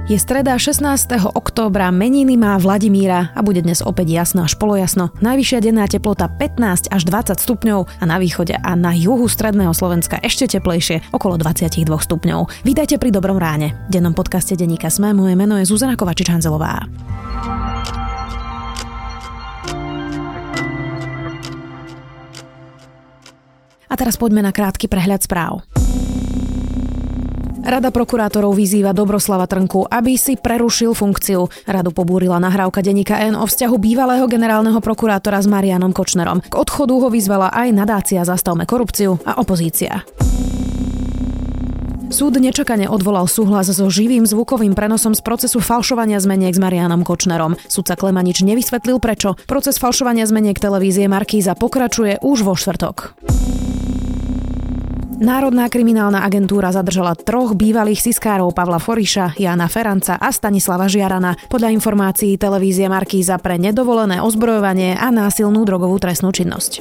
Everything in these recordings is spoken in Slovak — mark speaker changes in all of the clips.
Speaker 1: Je streda 16. októbra, meniny má Vladimíra a bude dnes opäť jasno až polojasno. Najvyššia denná teplota 15 až 20 stupňov a na východe a na juhu stredného Slovenska ešte teplejšie, okolo 22 stupňov. Vítajte pri Dobrom ráne. V dennom podcaste denníka SME, moje meno je Zuzana Kovačič-Hanzelová. A teraz poďme na krátky prehľad správ. Rada prokurátorov vyzýva Dobroslava Trnku, aby si prerušil funkciu. Radu pobúrila nahrávka denníka N o vzťahu bývalého generálneho prokurátora s Marianom Kočnerom. K odchodu ho vyzvala aj nadácia Zastavme korupciu a opozícia. Súd nečakane odvolal súhlas so živým zvukovým prenosom z procesu falšovania zmeniek s Marianom Kočnerom. Sudca Klemanič nevysvetlil prečo. Proces falšovania zmeniek televízie Markíza pokračuje už vo štvrtok. Národná kriminálna agentúra zadržala 3 bývalých siskárov Pavla Foriša, Jána Feranca a Stanislava Žiarana. Podľa informácií televízie Markíza pre nedovolené ozbrojovanie a násilnú drogovú trestnú činnosť.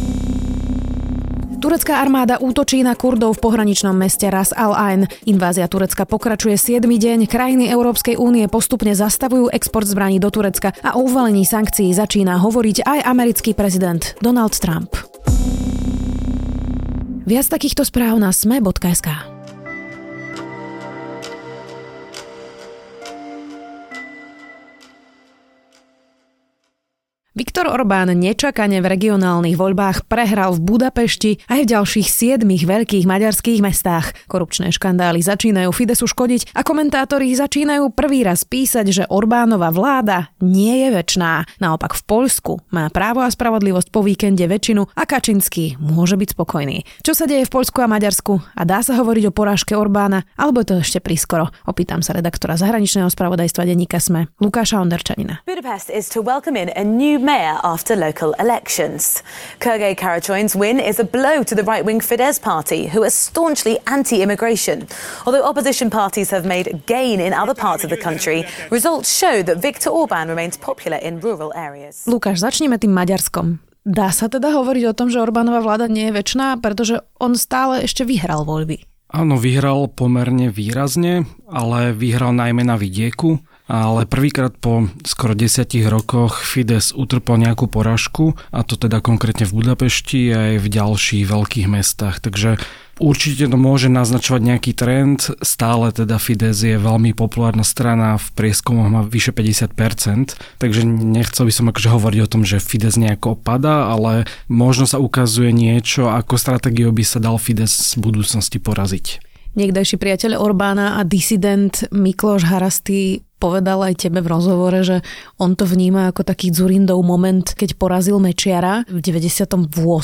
Speaker 1: Turecká armáda útočí na Kurdov v pohraničnom meste Ras al-Ain. Invázia Turecka pokračuje 7. deň. Krajiny Európskej únie postupne zastavujú export zbraní do Turecka a o uvalení sankcií začína hovoriť aj americký prezident Donald Trump. Viac takýchto správ na sme.sk. Viktor Orbán nečakane v regionálnych voľbách prehral v Budapešti aj v ďalších 7 veľkých maďarských mestách. Korupčné škandály začínajú Fidesu škodiť a komentátori začínajú prvý raz písať, že Orbánova vláda nie je večná. Naopak v Poľsku má Právo a spravodlivosť po víkende väčšinu a Kačinský môže byť spokojný. Čo sa deje v Poľsku a Maďarsku? A dá sa hovoriť o porážke Orbána? Alebo je to ešte prískoro? Opýtam sa redaktora zahraničného spravodajstva denníka SME, Lukáša Onderčanina.
Speaker 2: Budapest is to welcome in a new mayor after local elections. Sergej Karačoin's win is a blow to the right-wing Fidesz party, who are staunchly anti-immigration. Although opposition parties have made a gain in other parts of the country, results show that Viktor Orbán remains popular in rural areas.
Speaker 1: Lukáš, začneme tým Maďarskom. Dá sa teda hovoriť o tom, že Orbánova vláda nie je večná, pretože on stále ešte vyhral voľby?
Speaker 3: Áno, vyhral pomerne výrazne, ale vyhral najmä na vidieku. Ale prvýkrát po skoro 10 rokoch Fides utrpel nejakú porážku, a to teda konkrétne v Budapešti aj v ďalších veľkých mestách. Takže určite to môže naznačovať nejaký trend. Stále teda Fides je veľmi populárna strana, v prieskumoch má vyše 50%, takže nechcel by som akože hovoriť o tom, že Fides nejako opadá, ale možno sa ukazuje niečo, ako stratégiou by sa dal Fides v budúcnosti poraziť.
Speaker 1: Niekdajší priateľ Orbána a disident Mikloš Haraszty povedal aj tebe v rozhovore, že on to vníma ako taký Dzurindov moment, keď porazil Mečiara v 98.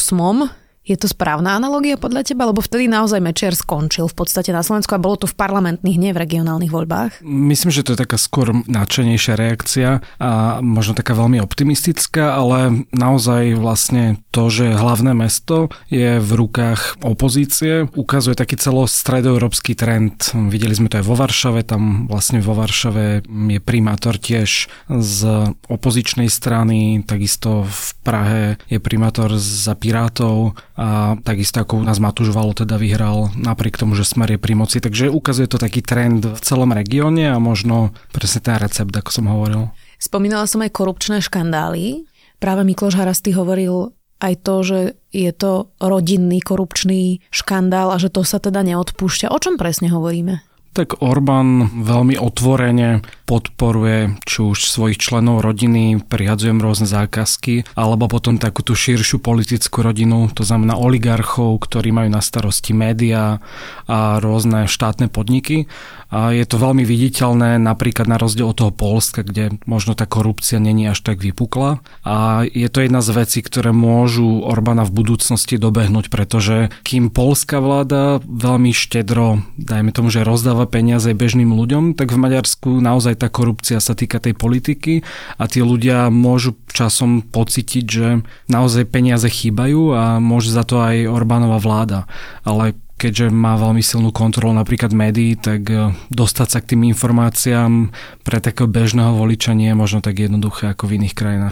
Speaker 1: Je to správna analogia podľa teba? Lebo vtedy naozaj Mečiar skončil v podstate na Slovensku a bolo to v parlamentných, nie v regionálnych voľbách.
Speaker 3: Myslím, že to je taká skôr nadšenejšia reakcia a možno taká veľmi optimistická, ale naozaj vlastne to, že hlavné mesto je v rukách opozície, ukazuje taký celostredoeurópsky trend. Videli sme to aj vo Varšave, tam vlastne vo Varšave je primátor tiež z opozičnej strany, takisto v Prahe je primátor za Pirátov, a takisto ako u nás Matúš Valo teda vyhral napriek tomu, že Smer je pri moci. Takže ukazuje to taký trend v celom regióne a možno presne ten recept, ako som hovoril.
Speaker 1: Spomínala som aj korupčné škandály. Práve Mikloš Haraszty hovoril aj to, že je to rodinný korupčný škandál a že to sa teda neodpúšťa. O čom presne hovoríme?
Speaker 3: Tak Orbán veľmi otvorene podporuje či už svojich členov rodiny, prihadzujem rôzne zákazky, alebo potom takú tú širšiu politickú rodinu, to znamená oligarchov, ktorí majú na starosti médiá a rôzne štátne podniky. A je to veľmi viditeľné napríklad na rozdiel od toho Poľska, kde možno tá korupcia není až tak vypukla. A je to jedna z vecí, ktoré môžu Orbána v budúcnosti dobehnúť, pretože kým poľská vláda veľmi štedro, dajme tomu, že rozdáva peniaze bežným ľuďom, tak v Maďarsku naozaj tá korupcia sa týka tej politiky a tí ľudia môžu časom pocítiť, že naozaj peniaze chýbajú a môže za to aj Orbánova vláda. Ale keďže má veľmi silnú kontrolu napríklad médií, tak dostať sa k tým informáciám pre takého bežného voliča nie je možno tak jednoduché ako v iných krajinách.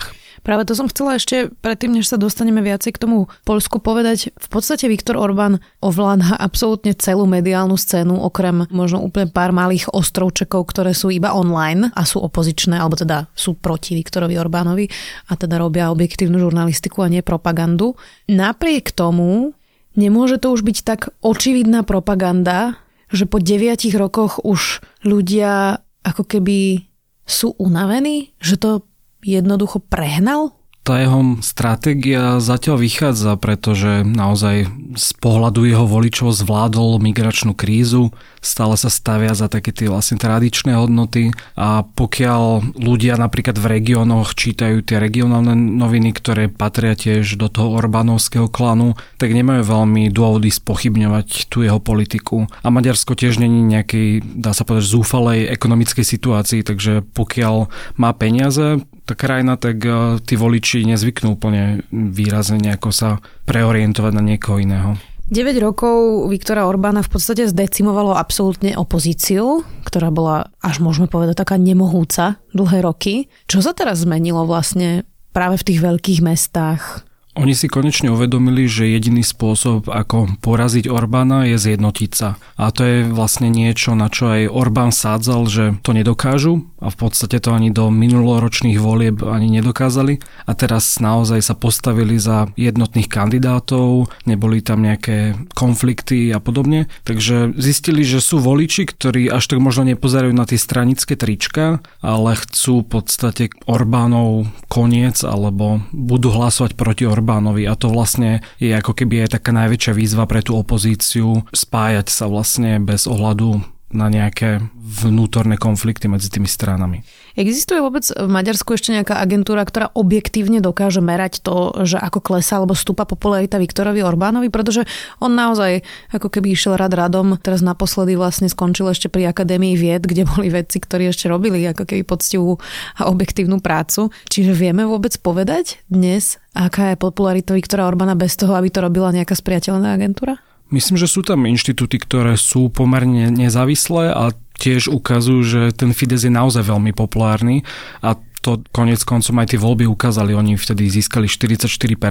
Speaker 1: Práve to som chcela ešte predtým, než sa dostaneme viacej k tomu Poľsku povedať. V podstate Viktor Orbán ovláda absolútne celú mediálnu scénu, okrem možno úplne pár malých ostrovčekov, ktoré sú iba online a sú opozičné, alebo teda sú proti Viktorovi Orbánovi a teda robia objektívnu žurnalistiku a nie propagandu. Napriek tomu nemôže to už byť tak očividná propaganda, že po 9 rokoch už ľudia ako keby sú unavení, že to jednoducho prehnal?
Speaker 3: Tá jeho stratégia zatiaľ vychádza, pretože naozaj z pohľadu jeho voličov zvládol migračnú krízu, stále sa stavia za také tie vlastne tradičné hodnoty a pokiaľ ľudia napríklad v regiónoch čítajú tie regionálne noviny, ktoré patria tiež do toho Orbánovského klanu, tak nemajú veľmi dôvody spochybňovať tú jeho politiku. A Maďarsko tiež není nejakej, dá sa povedať, zúfalej ekonomickej situácii, takže pokiaľ má peniaze, tá krajina, tak tí voliči nezvyknú úplne výrazne nejako sa preorientovať na niekoho iného.
Speaker 1: 9 rokov Viktora Orbána v podstate zdecimovalo absolútne opozíciu, ktorá bola, až môžeme povedať, taká nemohúca dlhé roky. Čo sa teraz zmenilo vlastne práve v tých veľkých mestách?
Speaker 3: Oni si konečne uvedomili, že jediný spôsob, ako poraziť Orbána, je zjednotiť sa. A to je vlastne niečo, na čo aj Orbán sádzal, že to nedokážu a v podstate to ani do minuloročných volieb ani nedokázali. A teraz naozaj sa postavili za jednotných kandidátov, neboli tam nejaké konflikty a podobne. Takže zistili, že sú voliči, ktorí až tak možno nepozerajú na tie stranické trička, ale chcú v podstate Orbánov koniec alebo budú hlasovať proti Orbánovi a to vlastne je ako keby aj taká najväčšia výzva pre tú opozíciu spájať sa vlastne bez ohľadu na nejaké vnútorné konflikty medzi tými stranami.
Speaker 1: Existuje vôbec v Maďarsku ešte nejaká agentúra, ktorá objektívne dokáže merať to, že ako klesá alebo stúpa popularita Viktorovi Orbánovi? Pretože on naozaj ako keby išiel rad radom. Teraz naposledy vlastne skončil ešte pri Akadémii vied, kde boli vedci, ktorí ešte robili ako keby poctivú a objektívnu prácu. Čiže vieme vôbec povedať dnes, aká je popularita Viktora Orbána bez toho, aby to robila nejaká spriateľná agentúra?
Speaker 3: Myslím, že sú tam inštitúty, ktoré sú pomerne nezávislé a tiež ukazujú, že ten Fidesz je naozaj veľmi populárny a to koniec koncom aj tie voľby ukázali. Oni vtedy získali 44%,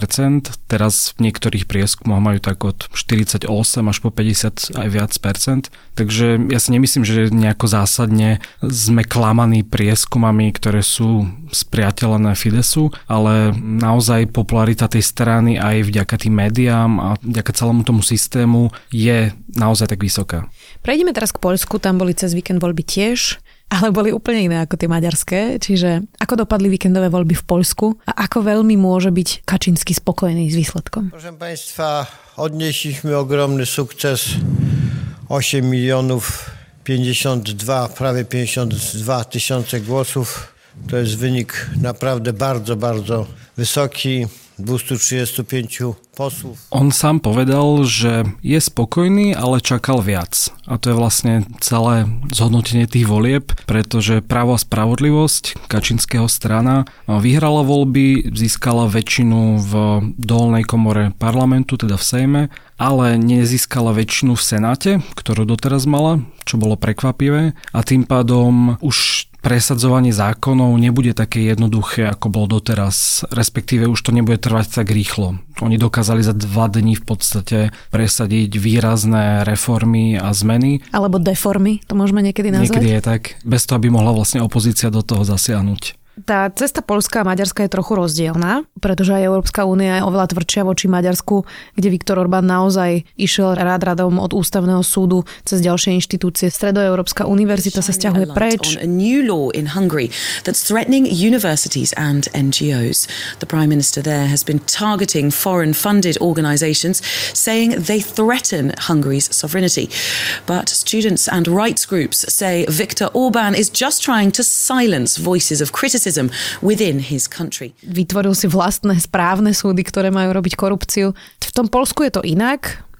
Speaker 3: teraz v niektorých prieskumoch majú tak od 48 až po 50 aj viac percent. Takže ja si nemyslím, že nejako zásadne sme klamaní prieskumami, ktoré sú spriateľené Fidesu, ale naozaj popularita tej strany aj vďaka tým médiám a vďaka celému tomu systému je naozaj tak vysoká.
Speaker 1: Prejdeme teraz k Poľsku, tam boli cez víkend voľby tiež, ale boli úplne iné ako tie maďarské. Čiže ako dopadli víkendové voľby v Poľsku a ako veľmi môže byť Kaczyński spokojný s výsledkom?
Speaker 4: Proszę Państwa, odnieśliśmy ogromny sukces. 8 milionów 52, prawie 52 tysiące głosów. To jest wynik naprawdę bardzo, bardzo wysoki. 235 posłów.
Speaker 3: On sám povedal, že je spokojný, ale čakal viac. A to je vlastne celé zhodnotenie tých volieb, pretože Právo a spravodlivosť, Kaczynského strana, vyhrala voľby, získala väčšinu v dolnej komore parlamentu, teda v Sejme, ale nezískala väčšinu v Senáte, ktorú doteraz mala, čo bolo prekvapivé. A tým pádom už presadzovanie zákonov nebude také jednoduché, ako bolo doteraz, respektíve už to nebude trvať tak rýchlo. Oni dokázali za 2 dní v podstate presadiť výrazné reformy a zmeny.
Speaker 1: Alebo deformy, to môžeme niekedy nazvať?
Speaker 3: Niekedy je tak, bez toho, aby mohla vlastne opozícia do toho zasiahnuť.
Speaker 1: Tá cesta Poľska a Maďarska je trochu rozdielna, pretože aj Európska únia je oveľa tvrdšia voči Maďarsku, kde Viktor Orbán naozaj išiel radom od ústavného súdu cez ďalšie inštitúcie. Stredoeurópska univerzita sa sťahuje preč.
Speaker 5: A new law in Hungary that's threatening universities and NGOs. The Prime Minister there has been targeting foreign-funded organizations, saying they threaten Hungary's sovereignty. But students and rights groups say Viktor Orbán is just trying to silence voices of criticism within his country.
Speaker 1: Vytvoril si vlastné správne súdy, ktoré majú robiť korupciu. V tom Poľsku je to inak.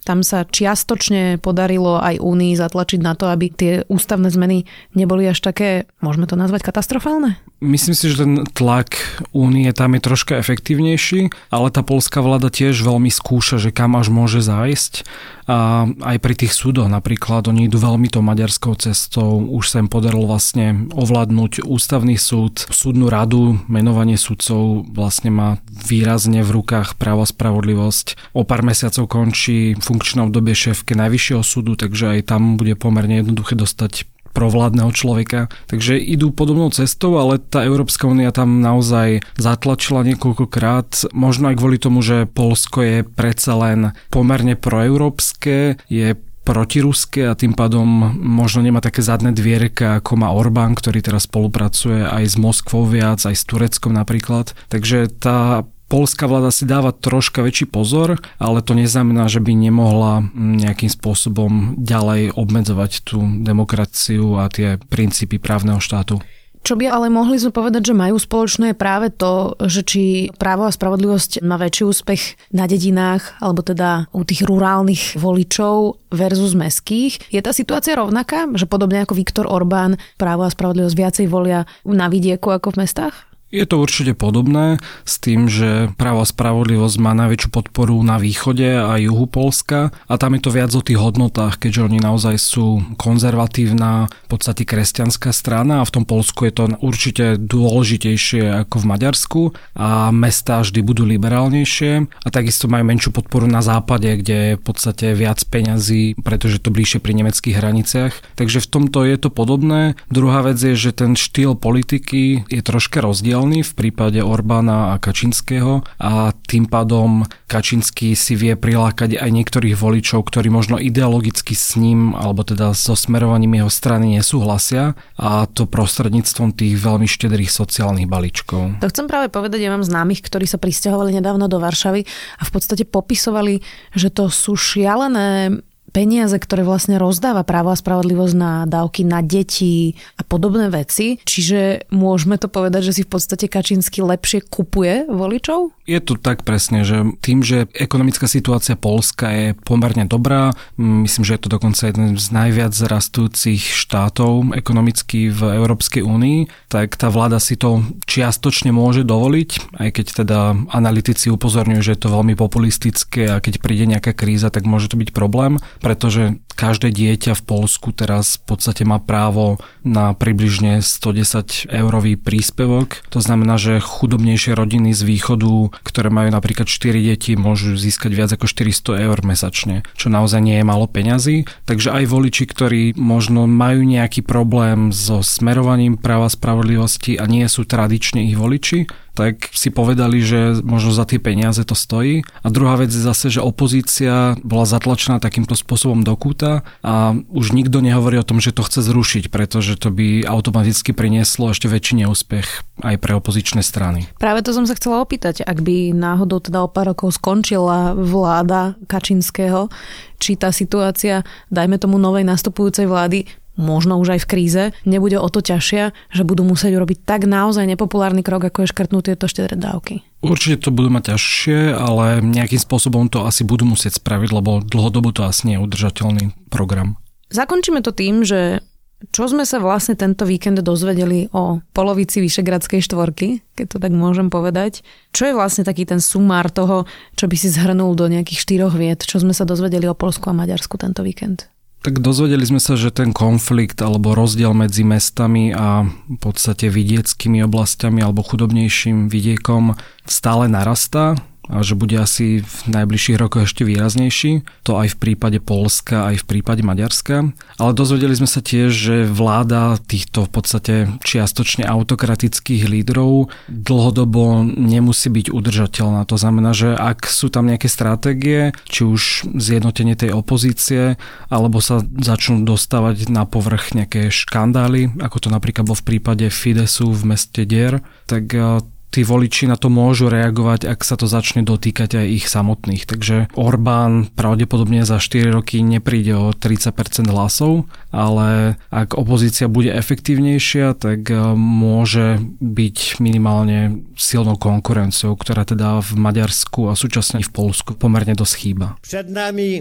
Speaker 1: Tam sa čiastočne podarilo aj Únii zatlačiť na to, aby tie ústavné zmeny neboli až také, môžeme to nazvať, katastrofálne?
Speaker 3: Myslím si, že ten tlak Únie tam je troška efektívnejší, ale tá poľská vláda tiež veľmi skúša, že kam až môže zájsť. A aj pri tých súdoch napríklad, oni idú veľmi tou maďarskou cestou. Už sa im podarilo vlastne ovládnuť ústavný súd, súdnu radu, menovanie sudcov vlastne má výrazne v rukách Právo a spravodlivosť. O pár mesiacov končí funkčné obdobie šéfke Najvyššieho súdu, takže aj tam bude pomerne jednoduché dostať provládneho človeka. Takže idú podobnou cestou, ale tá Európska únia tam naozaj zatlačila niekoľkokrát. Možno aj kvôli tomu, že Poľsko je predsa len pomerne proeurópske, je protiruské a tým pádom možno nemá také zadné dvierka, ako má Orbán, ktorý teraz spolupracuje aj s Moskvou viac, aj s Tureckom napríklad. Takže tá poľská vláda si dáva troška väčší pozor, ale to neznamená, že by nemohla nejakým spôsobom ďalej obmedzovať tú demokraciu a tie princípy právneho štátu.
Speaker 1: Čo by ale mohli sme povedať, že majú spoločné práve to, že či Právo a spravodlivosť má väčší úspech na dedinách, alebo teda u tých rurálnych voličov versus mestských. Je tá situácia rovnaká, že podobne ako Viktor Orbán Právo a spravodlivosť viacej volia na vidieku ako v mestách?
Speaker 3: Je to určite podobné s tým, že Právo a spravodlivosť má najväčšiu podporu na východe a juhu Poľska a tam je to viac o tých hodnotách, keďže oni naozaj sú konzervatívna, v podstate kresťanská strana a v tom Poľsku je to určite dôležitejšie ako v Maďarsku a mestá vždy budú liberálnejšie a takisto majú menšiu podporu na západe, kde je v podstate viac peňazí, pretože to bližšie pri nemeckých hraniciach. Takže v tomto je to podobné. Druhá vec je, že ten štýl politiky je troška rozdielny v prípade Orbána a Kačinského a tým pádom Kačinský si vie prilákať aj niektorých voličov, ktorí možno ideologicky s ním alebo teda so smerovaním jeho strany nesúhlasia a to prostredníctvom tých veľmi štedrých sociálnych balíčkov.
Speaker 1: To chcem práve povedať, ja mám známych, ktorí sa prisťahovali nedávno do Varšavy a v podstate popisovali, že to sú šialené peniaze, ktoré vlastne rozdáva Právo a spravodlivosť na dávky na deti a podobné veci. Čiže môžeme to povedať, že si v podstate Kačínsky lepšie kupuje voličov?
Speaker 3: Je to tak presne, že tým, že ekonomická situácia Poľska je pomerne dobrá, myslím, že je to dokonca jeden z najviac rastúcich štátov ekonomicky v Európskej únii, tak tá vláda si to čiastočne môže dovoliť, aj keď teda analytici upozorňujú, že je to veľmi populistické a keď príde nejaká kríza, tak môže to byť problém, pretože každé dieťa v Poľsku teraz v podstate má právo na približne 110 eurový príspevok. To znamená, že chudobnejšie rodiny z východu, ktoré majú napríklad 4 deti, môžu získať viac ako 400 eur mesačne, čo naozaj nie je málo peňazí. Takže aj voliči, ktorí možno majú nejaký problém so smerovaním Práva a spravodlivosti a nie sú tradične ich voliči, tak si povedali, že možno za tie peniaze to stojí. A druhá vec je zase, že opozícia bola zatlačená takýmto spôsobom do kúta a už nikto nehovorí o tom, že to chce zrušiť, pretože to by automaticky prinieslo ešte väčší neúspech aj pre opozičné strany.
Speaker 1: Práve to som sa chcela opýtať, ak by náhodou teda o pár rokov skončila vláda Kačinského, či tá situácia, dajme tomu novej nastupujúcej vlády, možno už aj v kríze, nebude o to ťažšia, že budú musieť urobiť tak naozaj nepopulárny krok, ako je škrtnúť tieto štedré dávky. Určite
Speaker 3: to budú mať ťažšie, ale nejakým spôsobom to asi budú musieť spraviť, lebo dlhodobo to asi nie je udržateľný program.
Speaker 1: Zakončíme to tým, že čo sme sa vlastne tento víkend dozvedeli o polovici Vyšegradskej štvorky, keď to tak môžem povedať. Čo je vlastne taký ten sumár toho, čo by si zhrnul do nejakých 4 vied, čo sme sa dozvedeli o Poľsku a Maďarsku tento víkend?
Speaker 3: Tak dozvedeli sme sa, že ten konflikt alebo rozdiel medzi mestami a v podstate vidieckými oblastiami alebo chudobnejším vidiekom stále narastá a že bude asi v najbližších rokoch ešte výraznejší. To aj v prípade Poľska, aj v prípade Maďarska. Ale dozvedeli sme sa tiež, že vláda týchto v podstate čiastočne autokratických lídrov dlhodobo nemusí byť udržateľná. To znamená, že ak sú tam nejaké stratégie, či už zjednotenie tej opozície, alebo sa začnú dostávať na povrch nejaké škandály, ako to napríklad bolo v prípade Fidesu v meste Dier, tak tí voliči na to môžu reagovať, ak sa to začne dotýkať aj ich samotných. Takže Orbán pravdepodobne za 4 roky nepríde o 30% hlasov, ale ak opozícia bude efektívnejšia, tak môže byť minimálne silnou konkurenciou, ktorá teda v Maďarsku a súčasne v Poľsku pomerne dosť chýba.
Speaker 4: Před nami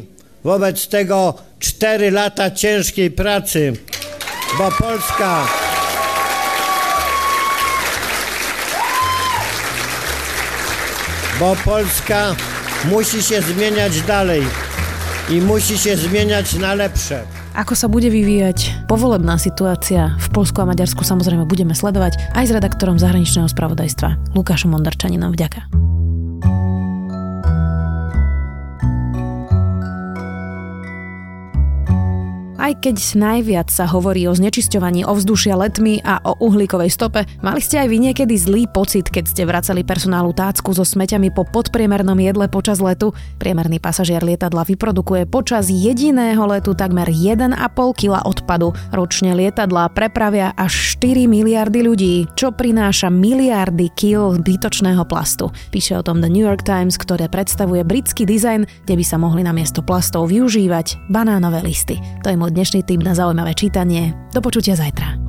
Speaker 4: Wobec tego 4 lata ciężkiej pracy, bo Polska musi się zmieniać dalej i musi się zmieniać na lepsze.
Speaker 1: Ako sa bude vyvíjať povolebná situácia v Poľsku a Maďarsku, samozrejme budeme sledovať aj s redaktorom zahraničného spravodajstva Lukášom Ondrčaninom. Vďaka. Aj keď najviac sa hovorí o znečisťovaní ovzdušia letmi a o uhlíkovej stope, mali ste aj vy niekedy zlý pocit, keď ste vracali personálu tácku so smeťami po podpriemernom jedle počas letu? Priemerný pasažier lietadla vyprodukuje počas jediného letu takmer 1,5 kg odpadu. Ročne lietadlá prepravia až 4 miliardy ľudí, čo prináša miliardy kil zbytočného plastu. Píše o tom The New York Times, ktoré predstavuje britský dizajn, kde by sa mohli namiesto plastov využívať banánové listy. To je môj dnešný tip na zaujímavé čítanie. Do počutia zajtra.